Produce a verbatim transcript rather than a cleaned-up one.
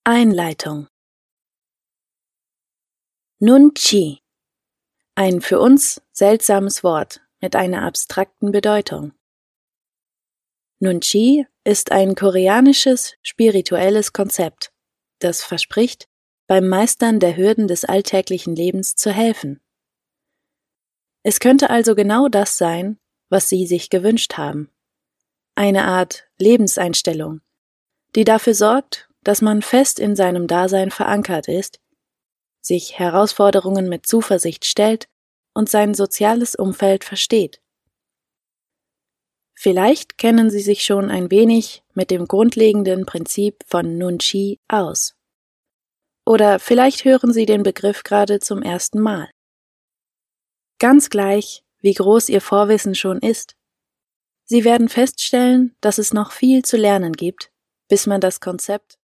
Einleitung. Nunchi. Ein für uns seltsames Wort mit einer abstrakten Bedeutung. Nunchi ist ein koreanisches, spirituelles Konzept, das verspricht, beim Meistern der Hürden des alltäglichen Lebens zu helfen. Es könnte also genau das sein, was Sie sich gewünscht haben. Eine Art Lebenseinstellung, die dafür sorgt, dass man fest in seinem Dasein verankert ist, sich Herausforderungen mit Zuversicht stellt und sein soziales Umfeld versteht. Vielleicht kennen Sie sich schon ein wenig mit dem grundlegenden Prinzip von Nunchi aus. Oder vielleicht hören Sie den Begriff gerade zum ersten Mal. Ganz gleich, wie groß Ihr Vorwissen schon ist. Sie werden feststellen, dass es noch viel zu lernen gibt, bis man das Konzept